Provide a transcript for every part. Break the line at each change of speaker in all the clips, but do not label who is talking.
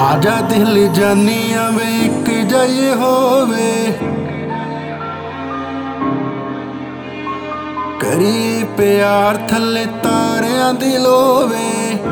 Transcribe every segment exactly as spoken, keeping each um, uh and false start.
आजा दिल जानिया वे एक जाइए होवे, करिए प्यार थले तारियां दी लोवे।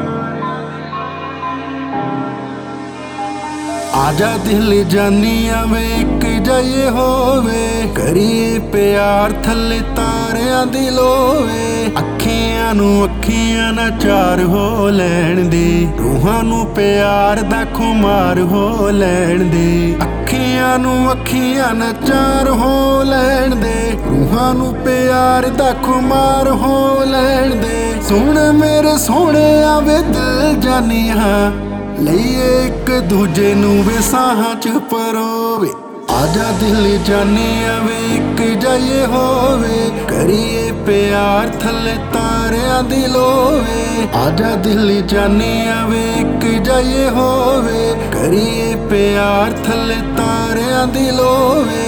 आजा दिल जानिया वे एक जाइए होवे, करिए प्यार थले तारियां दी लोवे। अखियां नू अखियां ना चार हो लैण दे, रूहां नू प्यार दा खुमार हो लैण दे। अखियां नू अखियां ना चार हो लैण दे, रूहां नू प्यार दा खुमार हो लैण दे। सुन मेरे सोहणे आवे दिल जानिया, लईए एक दूजे नू वे साहां च परोवे। आजा दिल जानिया वे एक जाइए होवे, करिए प्यार थले तारियां दी लोवे। आजा दिल जानिया वे एक जाइए होवे, करिए प्यार थले तारियां दी लोवे।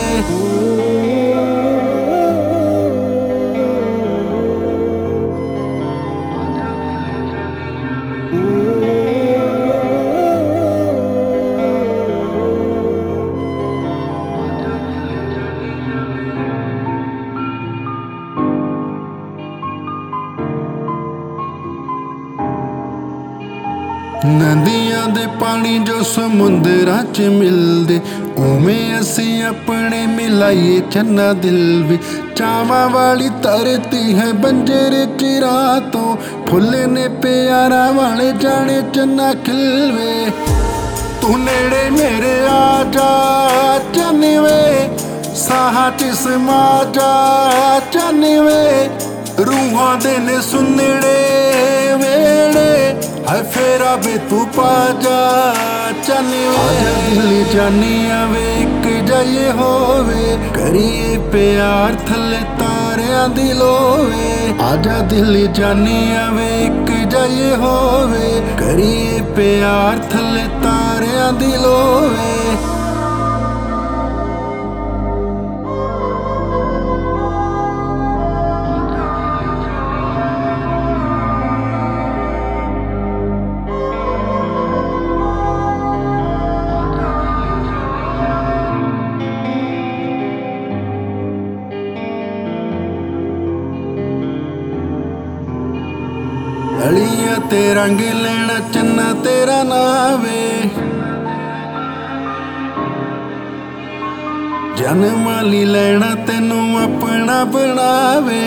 नदियां दे पानी जो समुंदरां च मिलदे, उवें असीं अपने मिलाइए चन्ना दिल वी। चावां वाली धरती है बंजर चिरां तो, फुल ने प्यारा वाले जाने चन्ना खिलवे। तू नेड़े मेरे आजा चन्नी वे, साहां च समा जा चन्नी वे। रूहां दे ने सुनड़े वेड़े, हाय फेरा वे तू पा जा चन्नी वे। आजा दिल जानिया वे एक जाइए होवे, करिए प्यार थले तारियां दी लोवे। आजा दिल जानिया वे एक जाइए होवे, करिए प्यार थले तारियां दी लोवे। अलिया ते रंग लेना चन्ना तेरा नावे, जनमाली लेना तेनू अपना बनावे।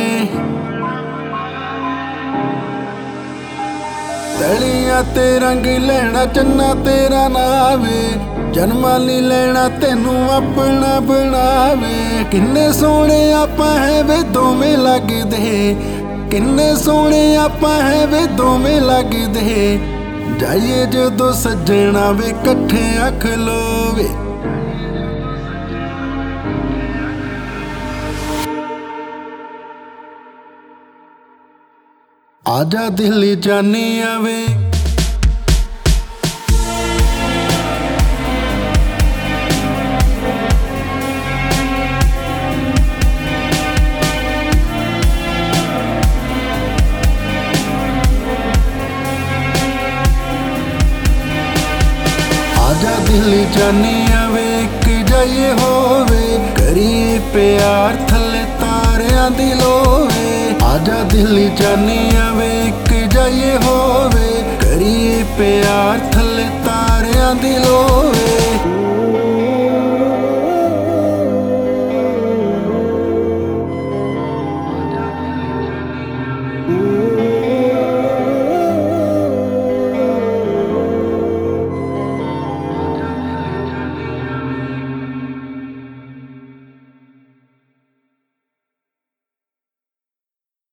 तलिया ते रंग लेना चन्ना तेरा नावे, जनमाली लेना तेनू अपना बनावे। किन्ने सोहणे आपां है वे दोवें लगदे, किन्ने सोहणे आपां है वे दोवें लगदे। जाइए जदों सज्जणा वे कट्ठे खलोवे। आजा दिल जानिया वे, आजा दिल जानिया वे एक जाइए होवे, करिए प्यार थले तारियां दी लोवे। आजा दिल जानिया वे एक जाइए होवे, करिए प्यार